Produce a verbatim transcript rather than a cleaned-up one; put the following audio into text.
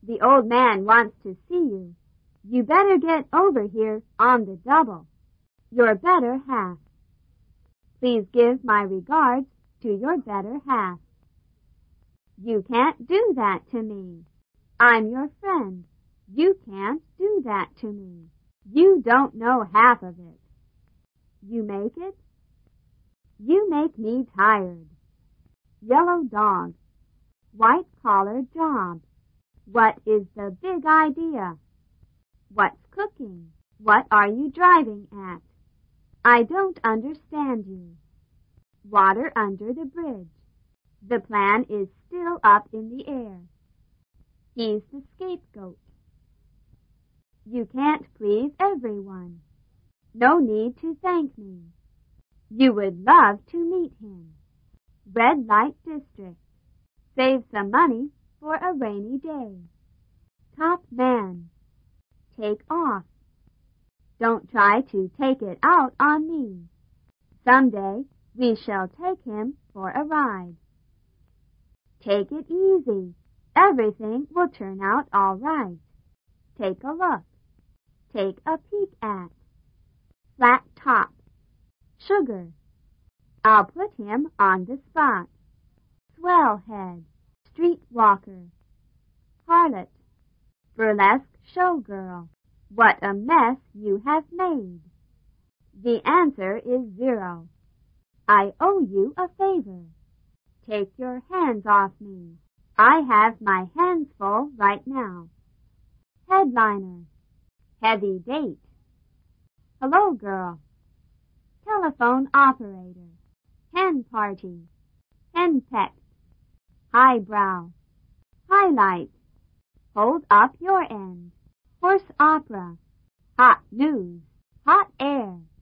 The old man wants to see you. You better get over here on the double. Your better half. Please give my regards to your better half. You can't do that to me. I'm your friend. You can't do that to me. You don't know half of it. You make it? You make me tired. Yellow dog. White collar job. What is the big idea? What's cooking? What are you driving at? I don't understand you. Water under the bridge. The plan is still up in the air. He's the scapegoat. You can't please everyone. No need to thank me. You would love to meet him. Red light district. Save some money for a rainy day. Top man. Take off. Don't try to take it out on me. Someday we shall take him for a ride. Take it easy. Everything will turn out all right. Take a look. Take a peek at. Flat top. Sugar. I'll put him on the spot. Swell head. Street walker. Harlot. Burlesque showgirl. What a mess you have made. The answer is zero. I owe you a favor. Take your hands off me. I have my hands full right now. Headliner. Heavy date. Hello, girl. Telephone operator. Hen party. Henpecked. Highbrow. Highlight. Hold up your end. Horse opera. Hot news. Hot air.